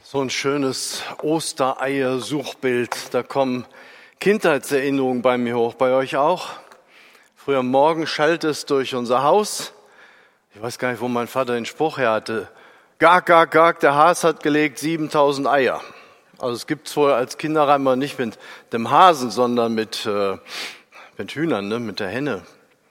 So ein schönes Ostereier-Suchbild. Da kommen Kindheitserinnerungen bei mir hoch. Bei euch auch? Früher am Morgen schallt es durch unser Haus. Ich weiß gar nicht, wo mein Vater den Spruch her hatte. Gag, gag, gag, der Has hat gelegt 7000 Eier. Also es gibt es wohl als Kinderreim nicht mit dem Hasen, sondern mit Hühnern, ne? Mit der Henne.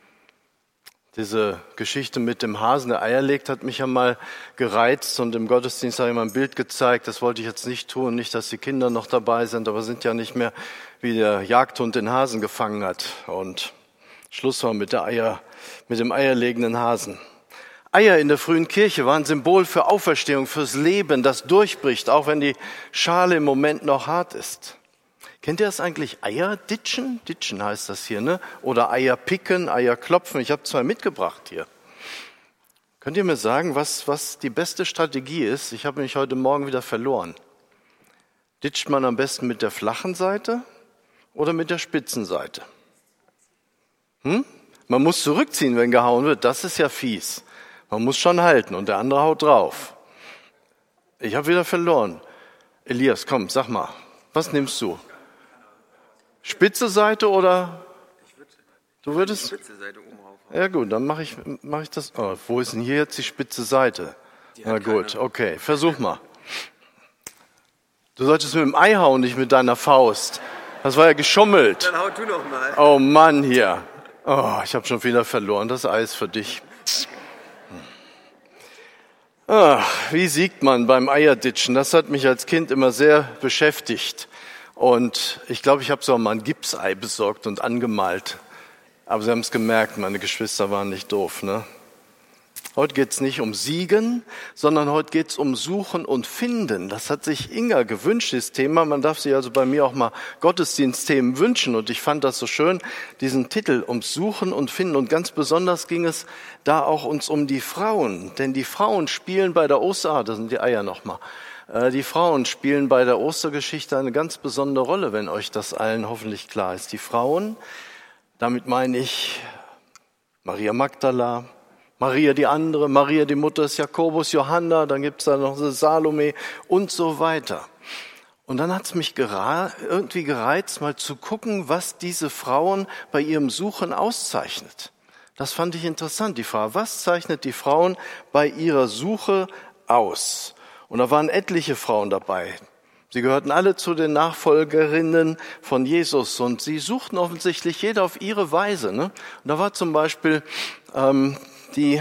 Diese Geschichte mit dem Hasen, der Eier legt, hat mich ja mal gereizt und im Gottesdienst habe ich mal ein Bild gezeigt. Das wollte ich jetzt nicht tun, nicht, dass die Kinder noch dabei sind, aber sind ja nicht mehr, wie der Jagdhund den Hasen gefangen hat. Und Schluss war mit dem eierlegenden Hasen. Eier in der frühen Kirche waren Symbol für Auferstehung, fürs Leben, das durchbricht, auch wenn die Schale im Moment noch hart ist. Kennt ihr das eigentlich? Eier ditchen? Ditchen heißt das hier, ne? Oder Eier picken, Eier klopfen. Ich habe 2 mitgebracht hier. Könnt ihr mir sagen, was die beste Strategie ist? Ich habe mich heute Morgen wieder verloren. Ditcht man am besten mit der flachen Seite oder mit der spitzen Seite? Man muss zurückziehen, wenn gehauen wird. Das ist ja fies. Man muss schon halten und der andere haut drauf. Ich habe wieder verloren. Elias, komm, sag mal, was nimmst du? Spitze Seite oder? Du würdest? Spitze Seite oben rauf. Ja gut, dann mach ich das. Oh, wo ist denn hier jetzt die spitze Seite? Na gut, okay, versuch mal. Du solltest mit dem Ei hauen, nicht mit deiner Faust. Das war ja geschummelt. Dann hau du noch mal. Oh Mann, hier. Oh, ich habe schon wieder verloren. Das Ei ist für dich. Wie siegt man beim Eierditschen? Das hat mich als Kind immer sehr beschäftigt. Und ich glaube, ich habe so mal ein Gipsei besorgt und angemalt. Aber Sie haben es gemerkt, meine Geschwister waren nicht doof, ne? Heute geht es nicht um Siegen, sondern heute geht es um Suchen und Finden. Das hat sich Inga gewünscht, das Thema. Man darf sich also bei mir auch mal Gottesdienstthemen wünschen. Und ich fand das so schön, diesen Titel, ums Suchen und Finden. Und ganz besonders ging es da auch uns um die Frauen. Denn die Frauen spielen bei der das sind die Eier nochmal. Die Frauen spielen bei der Ostergeschichte eine ganz besondere Rolle, wenn euch das allen hoffentlich klar ist. Die Frauen, damit meine ich Maria Magdala, Maria die andere, Maria die Mutter des Jakobus, Johanna, dann gibt's da noch Salome und so weiter. Und dann hat's mich irgendwie gereizt, mal zu gucken, was diese Frauen bei ihrem Suchen auszeichnet. Das fand ich interessant, die Frage, was zeichnet die Frauen bei ihrer Suche aus? Und da waren etliche Frauen dabei. Sie gehörten alle zu den Nachfolgerinnen von Jesus und sie suchten offensichtlich jeder auf ihre Weise. Ne? Und da war zum Beispiel die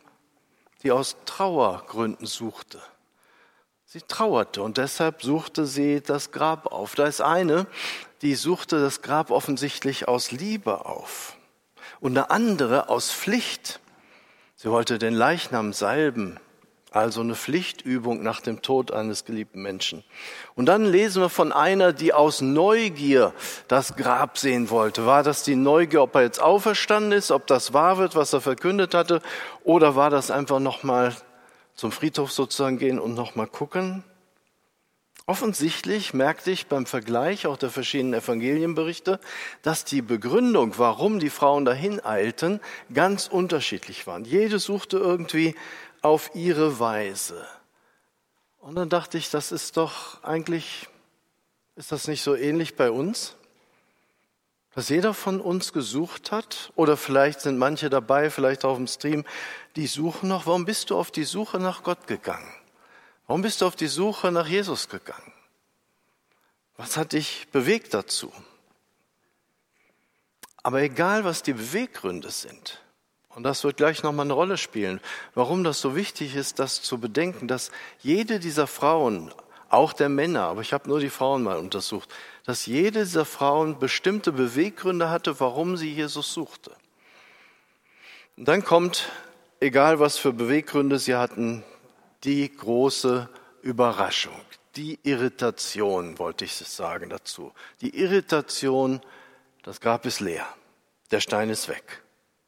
aus Trauergründen suchte. Sie trauerte und deshalb suchte sie das Grab auf. Da ist eine, die suchte das Grab offensichtlich aus Liebe auf. Und eine andere aus Pflicht. Sie wollte den Leichnam salben. Also eine Pflichtübung nach dem Tod eines geliebten Menschen. Und dann lesen wir von einer, die aus Neugier das Grab sehen wollte. War das die Neugier, ob er jetzt auferstanden ist, ob das wahr wird, was er verkündet hatte? Oder war das einfach nochmal zum Friedhof sozusagen gehen und nochmal gucken? Offensichtlich merkte ich beim Vergleich auch der verschiedenen Evangelienberichte, dass die Begründung, warum die Frauen dahin eilten, ganz unterschiedlich waren. Jede suchte irgendwie auf ihre Weise. Und dann dachte ich, das ist doch eigentlich, ist das nicht so ähnlich bei uns? Dass jeder von uns gesucht hat, oder vielleicht sind manche dabei, vielleicht auch im Stream, die suchen noch. Warum bist du auf die Suche nach Gott gegangen? Warum bist du auf die Suche nach Jesus gegangen? Was hat dich bewegt dazu? Aber egal, was die Beweggründe sind, und das wird gleich nochmal eine Rolle spielen, warum das so wichtig ist, das zu bedenken, dass jede dieser Frauen, auch der Männer, aber ich habe nur die Frauen mal untersucht, dass jede dieser Frauen bestimmte Beweggründe hatte, warum sie Jesus suchte. Und dann kommt, egal was für Beweggründe sie hatten, die große Überraschung, die Irritation, wollte ich sagen dazu. Die Irritation, das Grab ist leer, der Stein ist weg.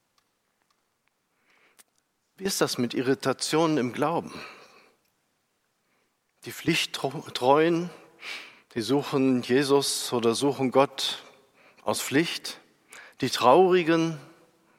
Wie ist das mit Irritationen im Glauben? Die Pflichttreuen, die suchen Jesus oder suchen Gott aus Pflicht. Die Traurigen,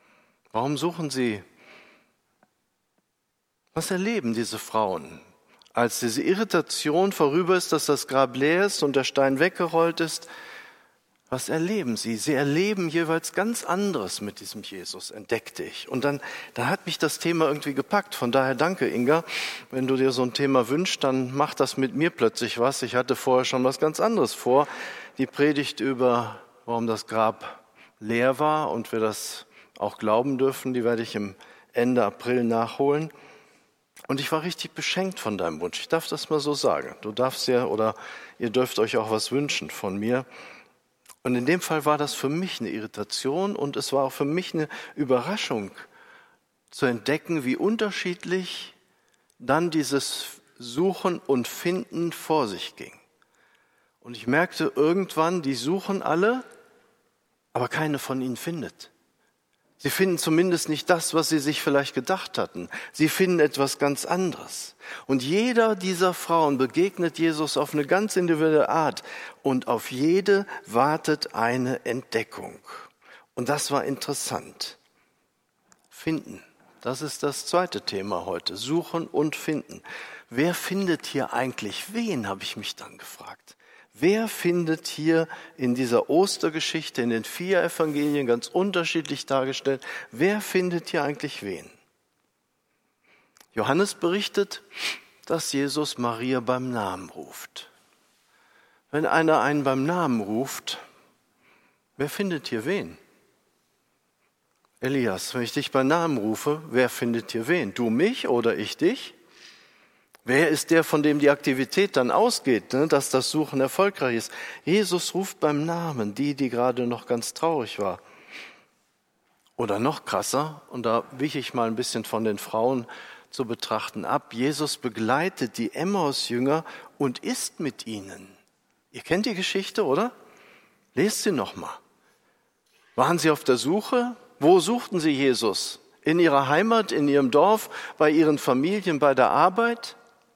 warum suchen sie? Was erleben diese Frauen? Als diese Irritation vorüber ist, dass das Grab leer ist und der Stein weggerollt ist, was erleben sie? Sie erleben jeweils ganz anderes mit diesem Jesus, entdeckte ich. Und dann hat mich das Thema irgendwie gepackt. Von daher danke, Inga. Wenn du dir so ein Thema wünschst, dann macht das mit mir plötzlich was. Ich hatte vorher schon was ganz anderes vor. Die Predigt über, warum das Grab leer war und wir das auch glauben dürfen, die werde ich im Ende April nachholen. Und ich war richtig beschenkt von deinem Wunsch. Ich darf das mal so sagen. Du darfst ja, oder ihr dürft euch auch was wünschen von mir. Und in dem Fall war das für mich eine Irritation und es war auch für mich eine Überraschung zu entdecken, wie unterschiedlich dann dieses Suchen und Finden vor sich ging. Und ich merkte irgendwann, die suchen alle, aber keine von ihnen findet. Sie finden zumindest nicht das, was sie sich vielleicht gedacht hatten. Sie finden etwas ganz anderes. Und jeder dieser Frauen begegnet Jesus auf eine ganz individuelle Art. Und auf jede wartet eine Entdeckung. Und das war interessant. Finden. Das ist das zweite Thema heute. Suchen und finden. Wer findet hier eigentlich wen, habe ich mich dann gefragt. Wer findet hier in dieser Ostergeschichte, in den 4 Evangelien, ganz unterschiedlich dargestellt, wer findet hier eigentlich wen? Johannes berichtet, dass Jesus Maria beim Namen ruft. Wenn einer einen beim Namen ruft, wer findet hier wen? Elias, wenn ich dich beim Namen rufe, wer findet hier wen? Du mich oder ich dich? Wer ist der, von dem die Aktivität dann ausgeht, dass das Suchen erfolgreich ist? Jesus ruft beim Namen die gerade noch ganz traurig war. Oder noch krasser, und da wich ich mal ein bisschen von den Frauen zu betrachten ab, Jesus begleitet die Emmaus-Jünger und isst mit ihnen. Ihr kennt die Geschichte, oder? Lest sie noch mal. Waren sie auf der Suche? Wo suchten sie Jesus? In ihrer Heimat, in ihrem Dorf, bei ihren Familien, bei der Arbeit?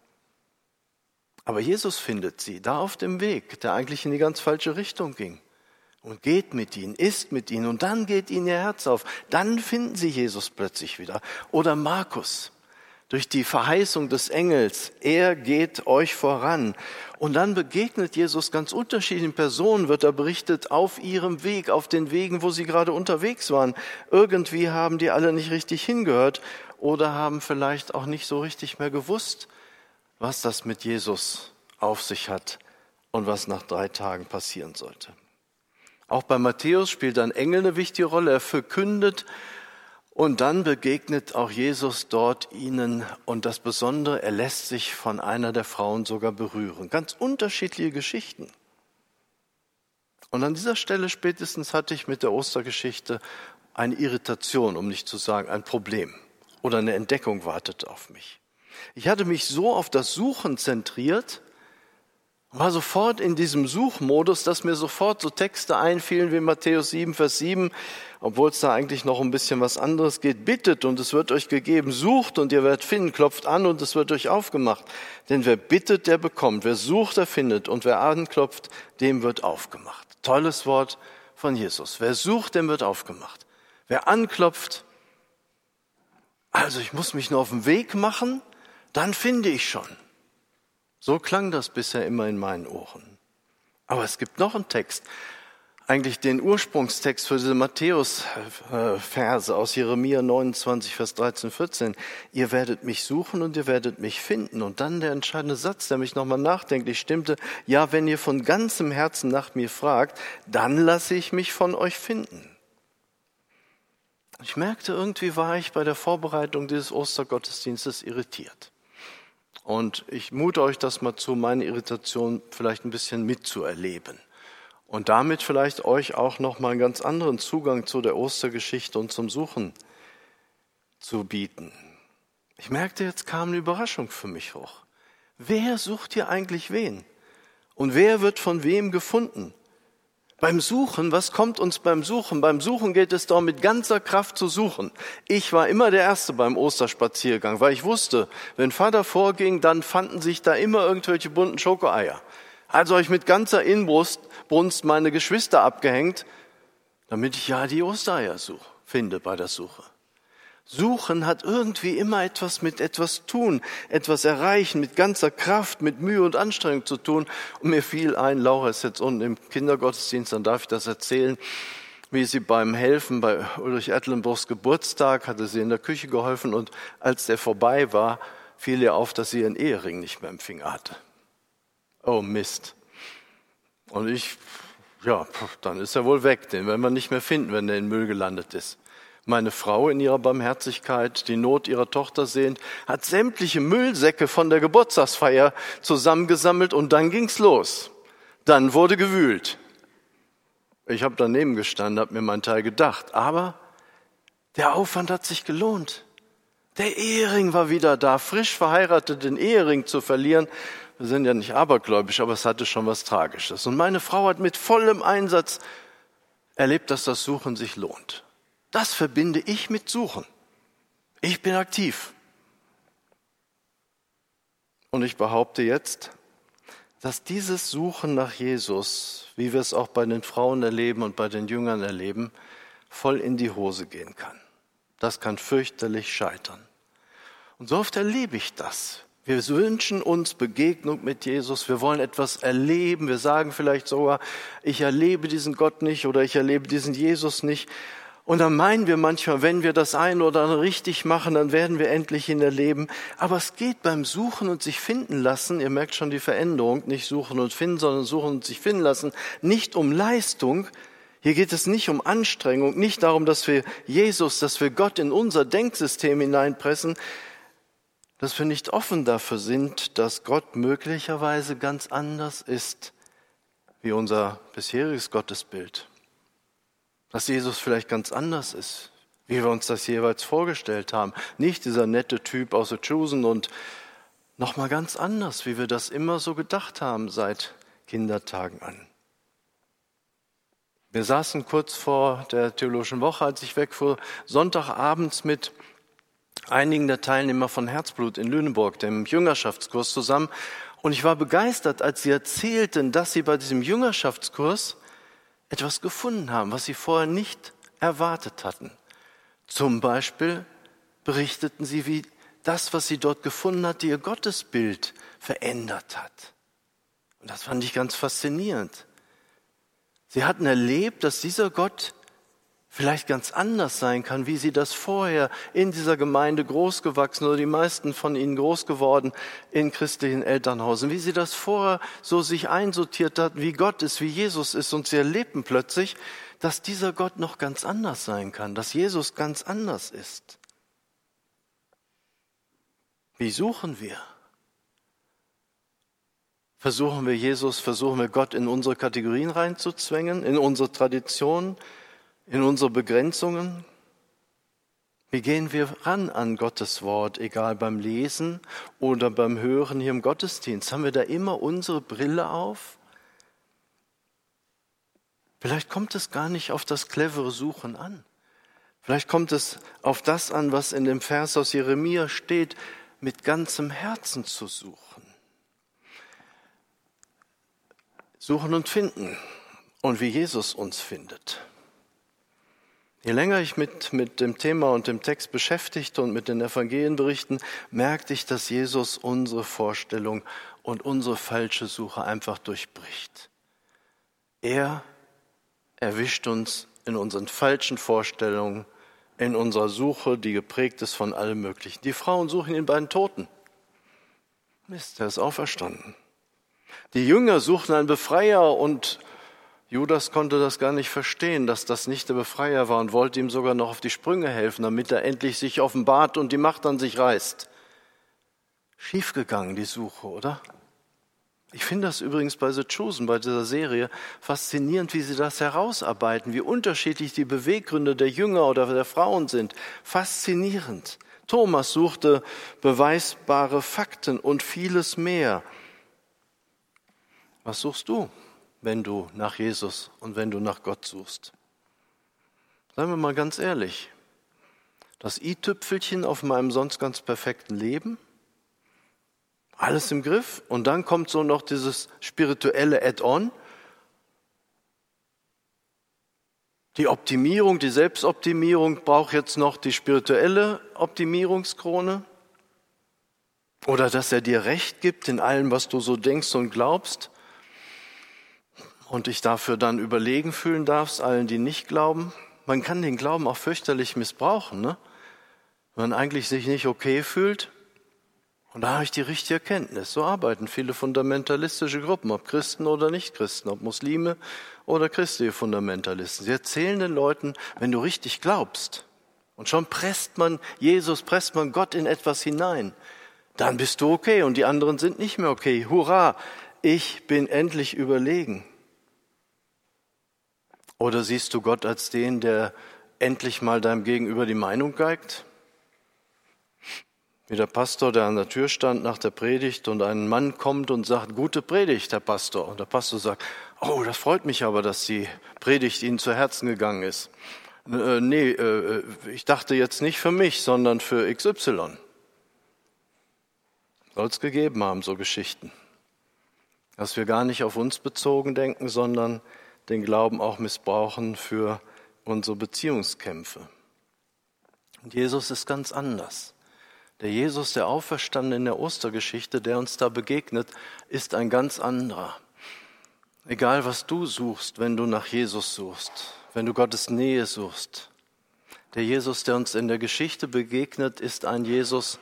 Aber Jesus findet sie da auf dem Weg, der eigentlich in die ganz falsche Richtung ging. Und geht mit ihnen, isst mit ihnen und dann geht ihnen ihr Herz auf. Dann finden sie Jesus plötzlich wieder. Oder Markus, durch die Verheißung des Engels, er geht euch voran. Und dann begegnet Jesus ganz unterschiedlichen Personen, wird da berichtet, auf ihrem Weg, auf den Wegen, wo sie gerade unterwegs waren. Irgendwie haben die alle nicht richtig hingehört oder haben vielleicht auch nicht so richtig mehr gewusst, was das mit Jesus auf sich hat und was nach 3 Tagen passieren sollte. Auch bei Matthäus spielt ein Engel eine wichtige Rolle. Er verkündet und dann begegnet auch Jesus dort ihnen. Und das Besondere, er lässt sich von einer der Frauen sogar berühren. Ganz unterschiedliche Geschichten. Und an dieser Stelle spätestens hatte ich mit der Ostergeschichte eine Irritation, um nicht zu sagen ein Problem. Oder eine Entdeckung wartete auf mich. Ich hatte mich so auf das Suchen zentriert, war sofort in diesem Suchmodus, dass mir sofort so Texte einfielen wie Matthäus 7, Vers 7, obwohl es da eigentlich noch ein bisschen was anderes geht. Bittet und es wird euch gegeben, sucht und ihr werdet finden, klopft an und es wird euch aufgemacht. Denn wer bittet, der bekommt, wer sucht, der findet und wer anklopft, dem wird aufgemacht. Tolles Wort von Jesus. Wer sucht, dem wird aufgemacht. Wer anklopft, also ich muss mich nur auf den Weg machen, dann finde ich schon. So klang das bisher immer in meinen Ohren. Aber es gibt noch einen Text, eigentlich den Ursprungstext für diese Matthäus-Verse aus Jeremia 29, Vers 13, 14. Ihr werdet mich suchen und ihr werdet mich finden. Und dann der entscheidende Satz, der mich nochmal nachdenklich stimmte. Ja, wenn ihr von ganzem Herzen nach mir fragt, dann lasse ich mich von euch finden. Ich merkte, irgendwie war ich bei der Vorbereitung dieses Ostergottesdienstes irritiert. Und ich mute euch das mal zu, meine Irritation vielleicht ein bisschen mitzuerleben. Und damit vielleicht euch auch noch mal einen ganz anderen Zugang zu der Ostergeschichte und zum Suchen zu bieten. Ich merkte, jetzt kam eine Überraschung für mich hoch. Wer sucht hier eigentlich wen? Und wer wird von wem gefunden? Beim Suchen, was kommt uns beim Suchen? Beim Suchen geht es darum, mit ganzer Kraft zu suchen. Ich war immer der Erste beim Osterspaziergang, weil ich wusste, wenn Vater vorging, dann fanden sich da immer irgendwelche bunten Schokoeier. Also habe ich mit ganzer Inbrunst meine Geschwister abgehängt, damit ich ja die Ostereier finde bei der Suche. Suchen hat irgendwie immer etwas mit etwas tun, etwas erreichen, mit ganzer Kraft, mit Mühe und Anstrengung zu tun. Und mir fiel ein, Laura ist jetzt unten im Kindergottesdienst, dann darf ich das erzählen, wie sie beim Helfen bei Ulrich Edlenburgs Geburtstag, hatte sie in der Küche geholfen und als der vorbei war, fiel ihr auf, dass sie ihren Ehering nicht mehr im Finger hatte. Oh Mist. Und dann ist er wohl weg, den werden wir nicht mehr finden, wenn der in den Müll gelandet ist. Meine Frau in ihrer Barmherzigkeit, die Not ihrer Tochter sehend, hat sämtliche Müllsäcke von der Geburtstagsfeier zusammengesammelt und dann ging's los. Dann wurde gewühlt. Ich habe daneben gestanden, habe mir meinen Teil gedacht, aber der Aufwand hat sich gelohnt. Der Ehering war wieder da, frisch verheiratet, den Ehering zu verlieren. Wir sind ja nicht abergläubisch, aber es hatte schon was Tragisches. Und meine Frau hat mit vollem Einsatz erlebt, dass das Suchen sich lohnt. Das verbinde ich mit Suchen. Ich bin aktiv. Und ich behaupte jetzt, dass dieses Suchen nach Jesus, wie wir es auch bei den Frauen erleben und bei den Jüngern erleben, voll in die Hose gehen kann. Das kann fürchterlich scheitern. Und so oft erlebe ich das. Wir wünschen uns Begegnung mit Jesus, wir wollen etwas erleben, wir sagen vielleicht sogar, ich erlebe diesen Gott nicht oder ich erlebe diesen Jesus nicht. Und dann meinen wir manchmal, wenn wir das eine oder andere richtig machen, dann werden wir endlich ihn erleben. Aber es geht beim Suchen und sich finden lassen, ihr merkt schon die Veränderung, nicht suchen und finden, sondern suchen und sich finden lassen, nicht um Leistung. Hier geht es nicht um Anstrengung, nicht darum, dass wir Gott in unser Denksystem hineinpressen, dass wir nicht offen dafür sind, dass Gott möglicherweise ganz anders ist wie unser bisheriges Gottesbild. Dass Jesus vielleicht ganz anders ist, wie wir uns das jeweils vorgestellt haben. Nicht dieser nette Typ aus The Chosen und nochmal ganz anders, wie wir das immer so gedacht haben seit Kindertagen an. Wir saßen kurz vor der Theologischen Woche, als ich wegfuhr, Sonntagabends mit einigen der Teilnehmer von Herzblut in Lüneburg, dem Jüngerschaftskurs, zusammen. Und ich war begeistert, als sie erzählten, dass sie bei diesem Jüngerschaftskurs etwas gefunden haben, was sie vorher nicht erwartet hatten. Zum Beispiel berichteten sie, wie das, was sie dort gefunden hatte, ihr Gottesbild verändert hat. Und das fand ich ganz faszinierend. Sie hatten erlebt, dass dieser Gott vielleicht ganz anders sein kann, wie sie das vorher in dieser Gemeinde großgewachsen oder die meisten von ihnen groß geworden in christlichen Elternhäusern, wie sie das vorher so sich einsortiert hatten, wie Gott ist, wie Jesus ist, und sie erlebten plötzlich, dass dieser Gott noch ganz anders sein kann, dass Jesus ganz anders ist. Wie suchen wir? Versuchen wir Gott in unsere Kategorien reinzuzwängen, in unsere Traditionen, in unsere Begrenzungen? Wie gehen wir ran an Gottes Wort, egal beim Lesen oder beim Hören hier im Gottesdienst? Haben wir da immer unsere Brille auf? Vielleicht kommt es gar nicht auf das clevere Suchen an. Vielleicht kommt es auf das an, was in dem Vers aus Jeremia steht, mit ganzem Herzen zu suchen. Suchen und finden und wie Jesus uns findet. Je länger ich mit dem Thema und dem Text beschäftigte und mit den Evangelienberichten, merkte ich, dass Jesus unsere Vorstellung und unsere falsche Suche einfach durchbricht. Er erwischt uns in unseren falschen Vorstellungen, in unserer Suche, die geprägt ist von allem Möglichen. Die Frauen suchen ihn bei den Toten. Mist, er ist auferstanden. Die Jünger suchten einen Befreier und Judas konnte das gar nicht verstehen, dass das nicht der Befreier war und wollte ihm sogar noch auf die Sprünge helfen, damit er endlich sich offenbart und die Macht an sich reißt. Schiefgegangen die Suche, oder? Ich finde das übrigens bei The Chosen, bei dieser Serie, faszinierend, wie sie das herausarbeiten, wie unterschiedlich die Beweggründe der Jünger oder der Frauen sind. Faszinierend. Thomas suchte beweisbare Fakten und vieles mehr. Was suchst du, wenn du nach Jesus und wenn du nach Gott suchst? Seien wir mal ganz ehrlich, das i-Tüpfelchen auf meinem sonst ganz perfekten Leben, alles im Griff und dann kommt so noch dieses spirituelle Add-on, Die Optimierung, die Selbstoptimierung braucht jetzt noch die spirituelle Optimierungskrone. Oder dass er dir Recht gibt in allem, was du so denkst und glaubst. Und dich dafür dann überlegen fühlen darfst, allen, die nicht glauben. Man kann den Glauben auch fürchterlich missbrauchen, ne? Wenn man eigentlich sich nicht okay fühlt. Und da habe ich die richtige Erkenntnis. So arbeiten viele fundamentalistische Gruppen, ob Christen oder Nicht-Christen, ob Muslime oder christliche Fundamentalisten. Sie erzählen den Leuten, wenn du richtig glaubst, und schon presst man Gott in etwas hinein, dann bist du okay und die anderen sind nicht mehr okay. Hurra, ich bin endlich überlegen. Oder siehst du Gott als den, der endlich mal deinem Gegenüber die Meinung geigt? Wie der Pastor, der an der Tür stand nach der Predigt und ein Mann kommt und sagt, gute Predigt, Herr Pastor. Und der Pastor sagt, oh, das freut mich aber, dass die Predigt Ihnen zu Herzen gegangen ist. Ich dachte jetzt nicht für mich, sondern für XY. Soll es gegeben haben, so Geschichten. Dass wir gar nicht auf uns bezogen denken, sondern den Glauben auch missbrauchen für unsere Beziehungskämpfe. Und Jesus ist ganz anders. Der Jesus, der Auferstandene in der Ostergeschichte, der uns da begegnet, ist ein ganz anderer. Egal, was du suchst, wenn du nach Jesus suchst, wenn du Gottes Nähe suchst. Der Jesus, der uns in der Geschichte begegnet, ist ein Jesus,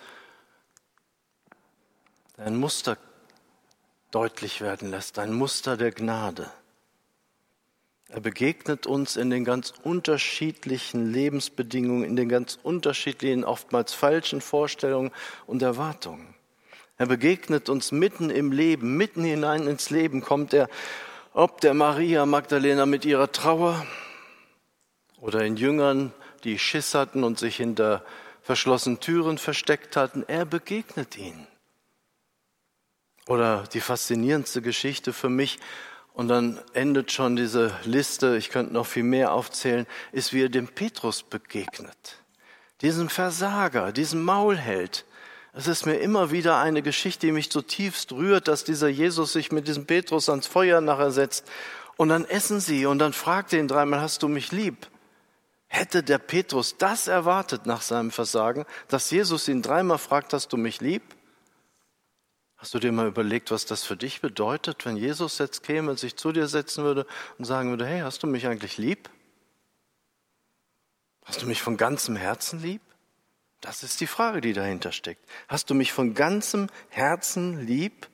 der ein Muster deutlich werden lässt, ein Muster der Gnade. Er begegnet uns in den ganz unterschiedlichen Lebensbedingungen, in den ganz unterschiedlichen, oftmals falschen Vorstellungen und Erwartungen. Er begegnet uns mitten im Leben, mitten hinein ins Leben kommt er, ob der Maria Magdalena mit ihrer Trauer oder in Jüngern, die Schiss hatten und sich hinter verschlossenen Türen versteckt hatten. Er begegnet ihnen. Oder die faszinierendste Geschichte für mich, und dann endet schon diese Liste, ich könnte noch viel mehr aufzählen, ist, wie er dem Petrus begegnet. Diesem Versager, diesem Maulheld. Es ist mir immer wieder eine Geschichte, die mich zutiefst rührt, dass dieser Jesus sich mit diesem Petrus ans Feuer nachher setzt. Und dann essen sie und dann fragt er ihn dreimal, hast du mich lieb? Hätte der Petrus das erwartet nach seinem Versagen, dass Jesus ihn dreimal fragt, hast du mich lieb? Hast du dir mal überlegt, was das für dich bedeutet, wenn Jesus jetzt käme und sich zu dir setzen würde und sagen würde, hey, hast du mich eigentlich lieb? Hast du mich von ganzem Herzen lieb? Das ist die Frage, die dahinter steckt. Hast du mich von ganzem Herzen lieb?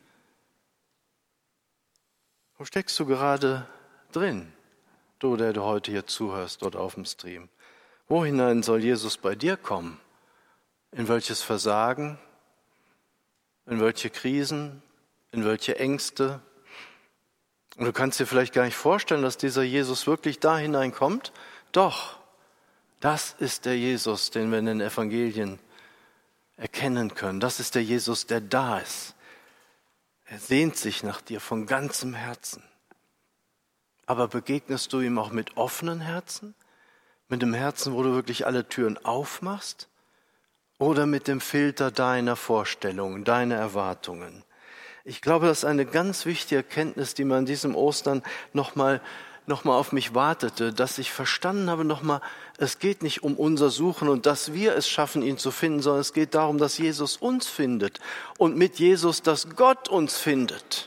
Wo steckst du gerade drin, du, der du heute hier zuhörst oder auf dem Stream? Wo hinein soll Jesus bei dir kommen? In welches Versagen? In welche Krisen, in welche Ängste. Und du kannst dir vielleicht gar nicht vorstellen, dass dieser Jesus wirklich da hineinkommt. Doch, das ist der Jesus, den wir in den Evangelien erkennen können. Das ist der Jesus, der da ist. Er sehnt sich nach dir von ganzem Herzen. Aber begegnest du ihm auch mit offenen Herzen? Mit dem Herzen, wo du wirklich alle Türen aufmachst? Oder mit dem Filter deiner Vorstellungen, deiner Erwartungen. Ich glaube, das ist eine ganz wichtige Erkenntnis, die mir an diesem Ostern nochmal auf mich wartete, dass ich verstanden habe es geht nicht um unser Suchen und dass wir es schaffen, ihn zu finden, sondern es geht darum, dass Jesus uns findet und mit Jesus, dass Gott uns findet.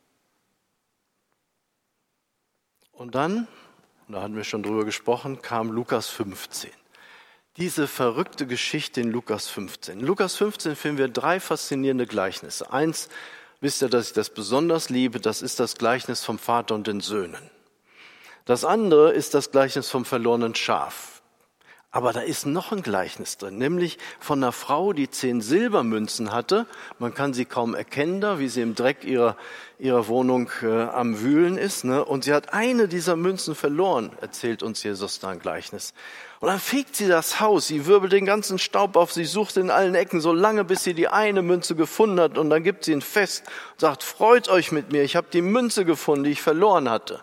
Und dann, da hatten wir schon drüber gesprochen, kam Lukas 15. Diese verrückte Geschichte in Lukas 15. In Lukas 15 finden wir 3 faszinierende Gleichnisse. Eins, wisst ihr, dass ich das besonders liebe, das ist das Gleichnis vom Vater und den Söhnen. Das andere ist das Gleichnis vom verlorenen Schaf. Aber da ist noch ein Gleichnis drin, nämlich von einer Frau, die 10 Silbermünzen hatte. Man kann sie kaum erkennen da, wie sie im Dreck ihrer Wohnung am Wühlen ist. Ne? Und sie hat eine dieser Münzen verloren, erzählt uns Jesus da ein Gleichnis. Und dann fegt sie das Haus, sie wirbelt den ganzen Staub auf, sie sucht in allen Ecken so lange, bis sie die eine Münze gefunden hat. Und dann gibt sie ein Fest und sagt, freut euch mit mir, ich habe die Münze gefunden, die ich verloren hatte.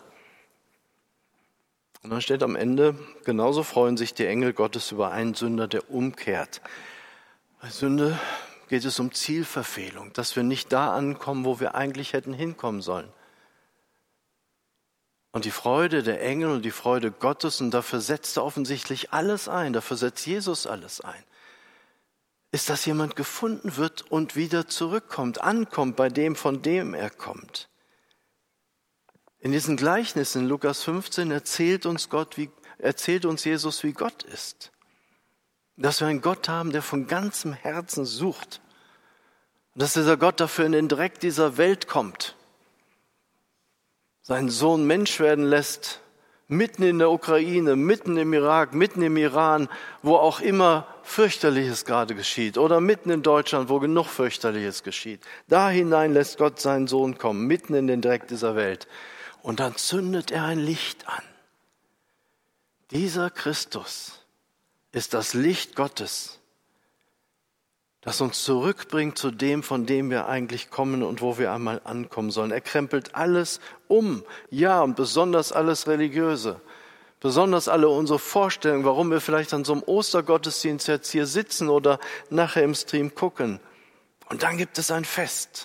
Und dann steht am Ende, genauso freuen sich die Engel Gottes über einen Sünder, der umkehrt. Bei Sünde geht es um Zielverfehlung, dass wir nicht da ankommen, wo wir eigentlich hätten hinkommen sollen. Und die Freude der Engel und die Freude Gottes, und dafür setzt er offensichtlich alles ein, dafür setzt Jesus alles ein, ist, dass jemand gefunden wird und wieder zurückkommt, ankommt bei dem, von dem er kommt. In diesen Gleichnissen in Lukas 15 erzählt uns Jesus, wie Gott ist. Dass wir einen Gott haben, der von ganzem Herzen sucht. Und dass dieser Gott dafür in den Dreck dieser Welt kommt. Seinen Sohn Mensch werden lässt, mitten in der Ukraine, mitten im Irak, mitten im Iran, wo auch immer Fürchterliches gerade geschieht, oder mitten in Deutschland, wo genug Fürchterliches geschieht. Da hinein lässt Gott seinen Sohn kommen, mitten in den Dreck dieser Welt. Und dann zündet er ein Licht an. Dieser Christus ist das Licht Gottes, das uns zurückbringt zu dem, von dem wir eigentlich kommen und wo wir einmal ankommen sollen. Er krempelt alles um, ja, und besonders alles Religiöse, besonders alle unsere Vorstellungen, warum wir vielleicht an so einem Ostergottesdienst jetzt hier sitzen oder nachher im Stream gucken. Und dann gibt es ein Fest.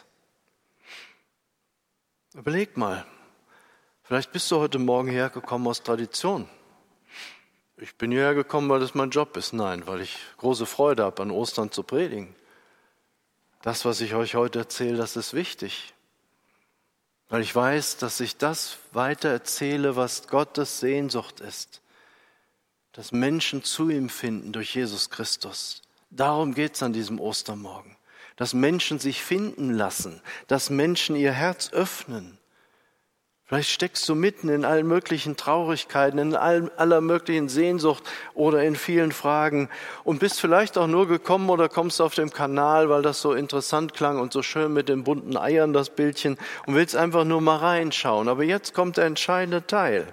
Überleg mal, vielleicht bist du heute Morgen hergekommen aus Tradition. Ich bin hierher gekommen, weil das mein Job ist. Nein, weil ich große Freude habe, an Ostern zu predigen. Das, was ich euch heute erzähle, das ist wichtig. Weil ich weiß, dass ich das weiter erzähle, was Gottes Sehnsucht ist. Dass Menschen zu ihm finden durch Jesus Christus. Darum geht es an diesem Ostermorgen. Dass Menschen sich finden lassen. Dass Menschen ihr Herz öffnen. Vielleicht steckst du mitten in allen möglichen Traurigkeiten, in aller möglichen Sehnsucht oder in vielen Fragen und bist vielleicht auch nur gekommen oder kommst auf dem Kanal, weil das so interessant klang und so schön mit den bunten Eiern, das Bildchen, und willst einfach nur mal reinschauen. Aber jetzt kommt der entscheidende Teil.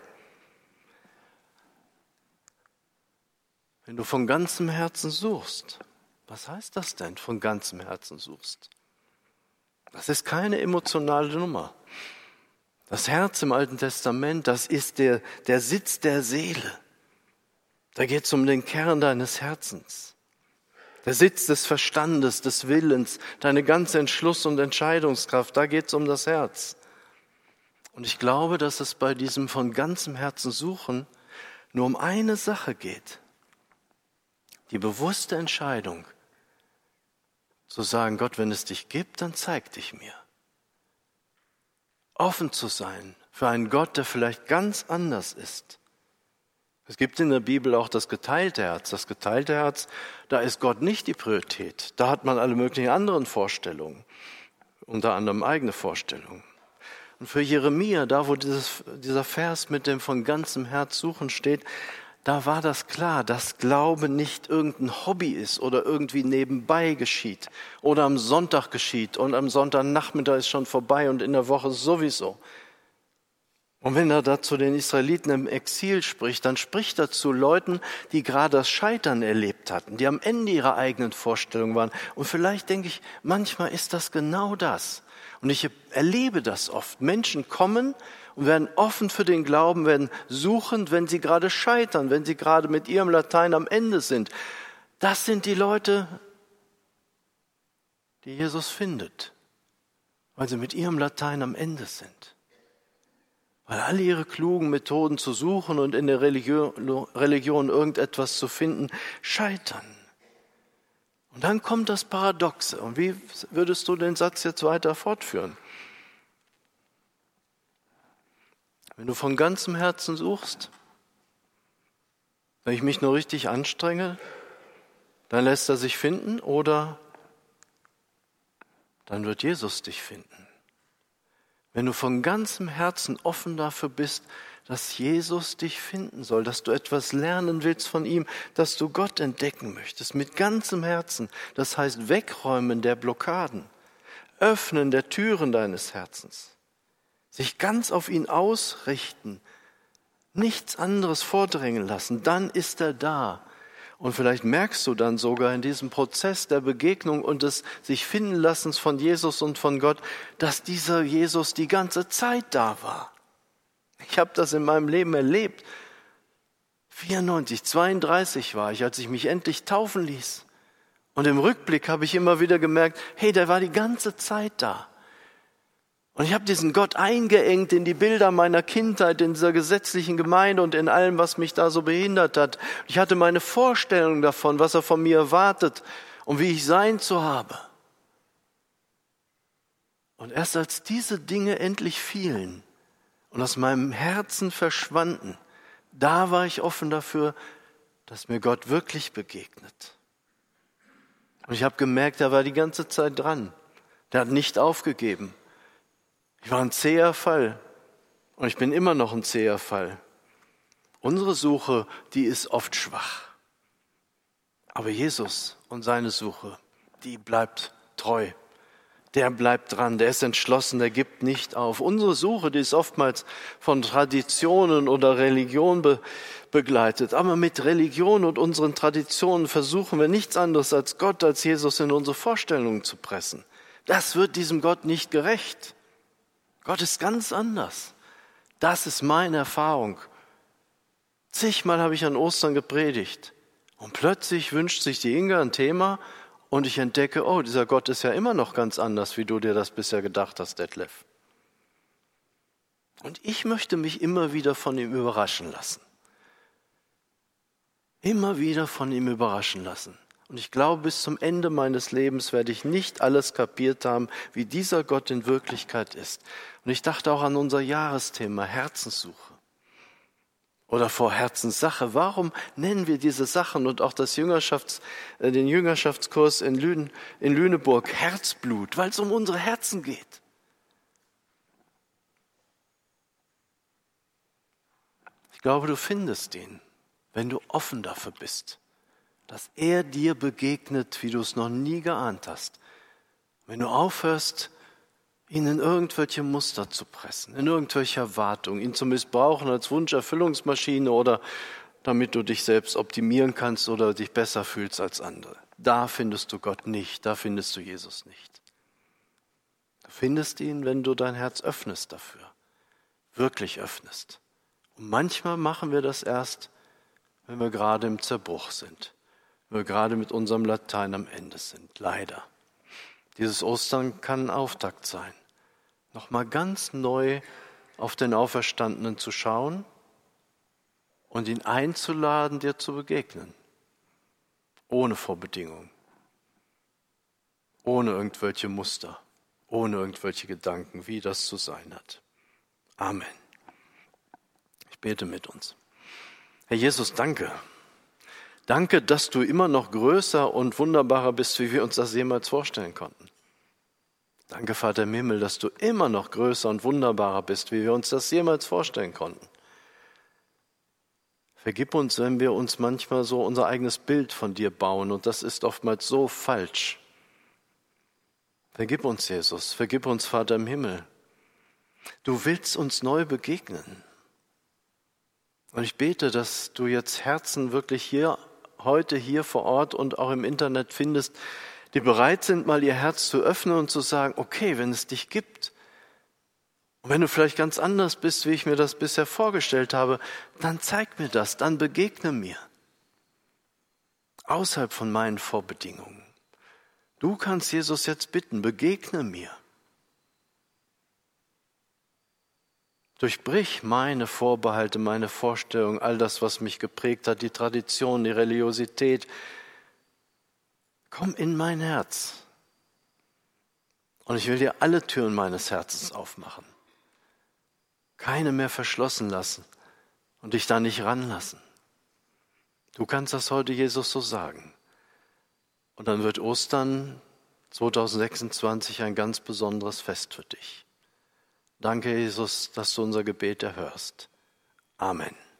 Wenn du von ganzem Herzen suchst, was heißt das denn, von ganzem Herzen suchst? Das ist keine emotionale Nummer. Das Herz im Alten Testament, das ist der Sitz der Seele. Da geht es um den Kern deines Herzens. Der Sitz des Verstandes, des Willens, deine ganze Entschluss- und Entscheidungskraft, da geht es um das Herz. Und ich glaube, dass es bei diesem von ganzem Herzen Suchen nur um eine Sache geht. Die bewusste Entscheidung, zu sagen, Gott, wenn es dich gibt, dann zeig dich mir. Offen zu sein für einen Gott, der vielleicht ganz anders ist. Es gibt in der Bibel auch das geteilte Herz. Das geteilte Herz, da ist Gott nicht die Priorität. Da hat man alle möglichen anderen Vorstellungen, unter anderem eigene Vorstellungen. Und für Jeremia, da wo dieser Vers mit dem von ganzem Herz suchen steht, da war das klar, dass Glaube nicht irgendein Hobby ist oder irgendwie nebenbei geschieht oder am Sonntag geschieht und am Sonntagnachmittag ist schon vorbei und in der Woche sowieso. Und wenn er da zu den Israeliten im Exil spricht, dann spricht er zu Leuten, die gerade das Scheitern erlebt hatten, die am Ende ihrer eigenen Vorstellung waren. Und vielleicht denke ich, manchmal ist das genau das. Und ich erlebe das oft. Menschen kommen und werden offen für den Glauben, werden suchend, wenn sie gerade scheitern, wenn sie gerade mit ihrem Latein am Ende sind. Das sind die Leute, die Jesus findet, weil sie mit ihrem Latein am Ende sind. Weil alle ihre klugen Methoden zu suchen und in der Religion irgendetwas zu finden, scheitern. Und dann kommt das Paradoxe. Und wie würdest du den Satz jetzt weiter fortführen? Wenn du von ganzem Herzen suchst, wenn ich mich nur richtig anstrenge, dann lässt er sich finden oder dann wird Jesus dich finden. Wenn du von ganzem Herzen offen dafür bist, dass Jesus dich finden soll, dass du etwas lernen willst von ihm, dass du Gott entdecken möchtest, mit ganzem Herzen, das heißt Wegräumen der Blockaden, Öffnen der Türen deines Herzens, sich ganz auf ihn ausrichten, nichts anderes vordrängen lassen, dann ist er da. Und vielleicht merkst du dann sogar in diesem Prozess der Begegnung und des sich finden Lassens von Jesus und von Gott, dass dieser Jesus die ganze Zeit da war. Ich habe das in meinem Leben erlebt. 32 war ich, als ich mich endlich taufen ließ. Und im Rückblick habe ich immer wieder gemerkt, hey, der war die ganze Zeit da. Und ich habe diesen Gott eingeengt in die Bilder meiner Kindheit, in dieser gesetzlichen Gemeinde und in allem, was mich da so behindert hat. Ich hatte meine Vorstellung davon, was er von mir erwartet und wie ich sein zu habe. Und erst als diese Dinge endlich fielen und aus meinem Herzen verschwanden, da war ich offen dafür, dass mir Gott wirklich begegnet. Und ich habe gemerkt, er war die ganze Zeit dran. Der hat nicht aufgegeben. Ich war ein zäher Fall und ich bin immer noch ein zäher Fall. Unsere Suche, die ist oft schwach. Aber Jesus und seine Suche, die bleibt treu. Der bleibt dran, der ist entschlossen, der gibt nicht auf. Unsere Suche, die ist oftmals von Traditionen oder Religion begleitet. Aber mit Religion und unseren Traditionen versuchen wir nichts anderes als Gott, als Jesus in unsere Vorstellungen zu pressen. Das wird diesem Gott nicht gerecht. Gott ist ganz anders. Das ist meine Erfahrung. Zigmal habe ich an Ostern gepredigt und plötzlich wünscht sich die Inga ein Thema und ich entdecke, oh, dieser Gott ist ja immer noch ganz anders, wie du dir das bisher gedacht hast, Detlef. Und ich möchte mich immer wieder von ihm überraschen lassen. Immer wieder von ihm überraschen lassen. Und ich glaube, bis zum Ende meines Lebens werde ich nicht alles kapiert haben, wie dieser Gott in Wirklichkeit ist. Und ich dachte auch an unser Jahresthema Herzenssuche oder vor Herzenssache. Warum nennen wir diese Sachen und auch den Jüngerschaftskurs in Lüneburg Herzblut? Weil es um unsere Herzen geht. Ich glaube, du findest ihn, wenn du offen dafür bist, dass er dir begegnet, wie du es noch nie geahnt hast. Wenn du aufhörst, ihn in irgendwelche Muster zu pressen, in irgendwelche Erwartungen, ihn zu missbrauchen als Wunscherfüllungsmaschine oder damit du dich selbst optimieren kannst oder dich besser fühlst als andere. Da findest du Gott nicht, da findest du Jesus nicht. Du findest ihn, wenn du dein Herz öffnest dafür, wirklich öffnest. Und manchmal machen wir das erst, wenn wir gerade im Zerbruch sind. Wenn wir gerade mit unserem Latein am Ende sind, leider. Dieses Ostern kann ein Auftakt sein, nochmal ganz neu auf den Auferstandenen zu schauen und ihn einzuladen, dir zu begegnen. Ohne Vorbedingungen, ohne irgendwelche Muster, ohne irgendwelche Gedanken, wie das zu sein hat. Amen. Ich bete mit uns. Herr Jesus, danke. Danke, dass du immer noch größer und wunderbarer bist, wie wir uns das jemals vorstellen konnten. Danke, Vater im Himmel, dass du immer noch größer und wunderbarer bist, wie wir uns das jemals vorstellen konnten. Vergib uns, wenn wir uns manchmal so unser eigenes Bild von dir bauen und das ist oftmals so falsch. Vergib uns, Jesus, vergib uns, Vater im Himmel. Du willst uns neu begegnen. Und ich bete, dass du jetzt Herzen wirklich heute hier vor Ort und auch im Internet findest, die bereit sind, mal ihr Herz zu öffnen und zu sagen, okay, wenn es dich gibt und wenn du vielleicht ganz anders bist, wie ich mir das bisher vorgestellt habe, dann zeig mir das, dann begegne mir. Außerhalb von meinen Vorbedingungen. Du kannst Jesus jetzt bitten, begegne mir. Durchbrich meine Vorbehalte, meine Vorstellungen, all das, was mich geprägt hat, die Tradition, die Religiosität. Komm in mein Herz. Und ich will dir alle Türen meines Herzens aufmachen. Keine mehr verschlossen lassen und dich da nicht ranlassen. Du kannst das heute Jesus so sagen. Und dann wird Ostern 2026 ein ganz besonderes Fest für dich. Danke, Jesus, dass du unser Gebet erhörst. Amen.